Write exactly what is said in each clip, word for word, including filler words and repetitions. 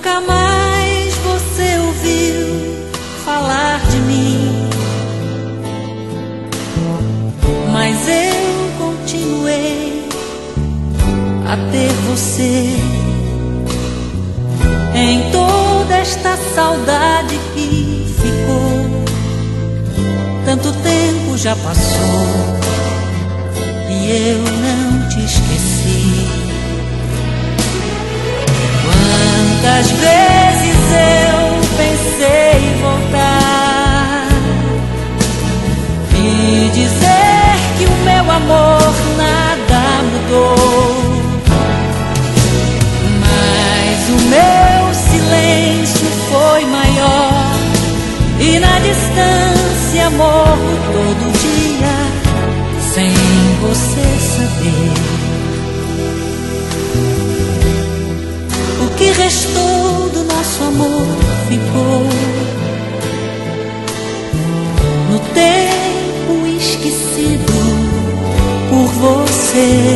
Nunca mais você ouviu falar de mim, mas eu continuei a ter você em toda esta saudade que ficou. Tanto tempo já passou e eu não te esqueci. Quantas vezes eu pensei em voltar e dizer que o meu amor nada mudou, mas o meu silêncio foi maior e na distância morro todo dia sem você saber. O que restou do nosso amor ficou no tempo esquecido por você.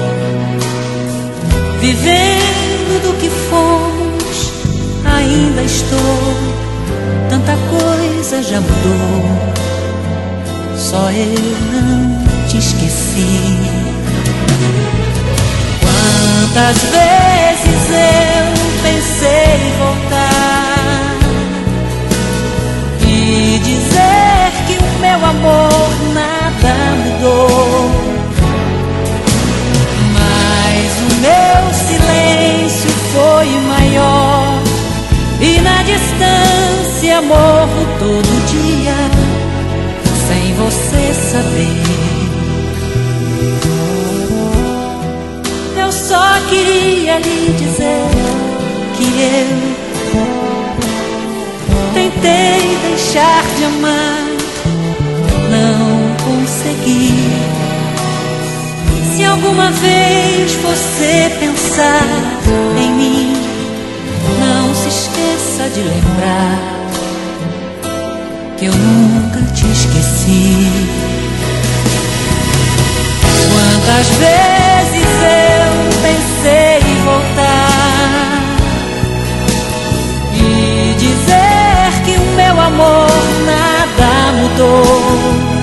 Vivendo do que fomos, ainda estou. Tanta coisa já mudou, só eu não te esqueci. Quantas vezes eu pensei em voltar e dizer que o meu amor nada mudou, mas o meu silêncio foi maior e na distância morro todo dia sem você saber. Eu só queria lhe dizer que eu tentei deixar de amar, não consegui. Se alguma vez você pensar em mim, não se esqueça de lembrar que eu nunca te esqueci. Quantas vezes eu pensei em voltar e dizer que o meu amor nada mudou,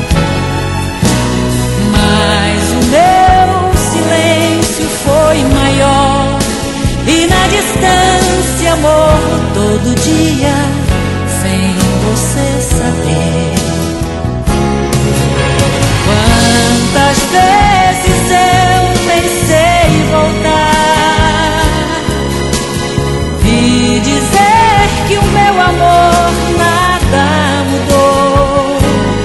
mas o meu silêncio foi maior e na distância morro todo dia sem você saber. Quantas vezes eu pensei em voltar e dizer que o meu amor nada mudou,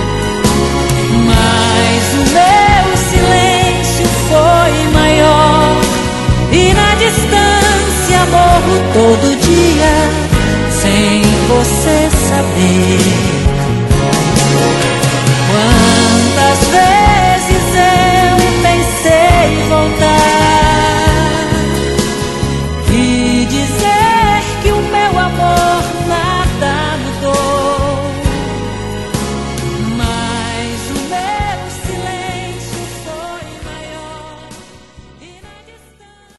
mas o meu silêncio foi maior e na distância morro todo dia sem você saber.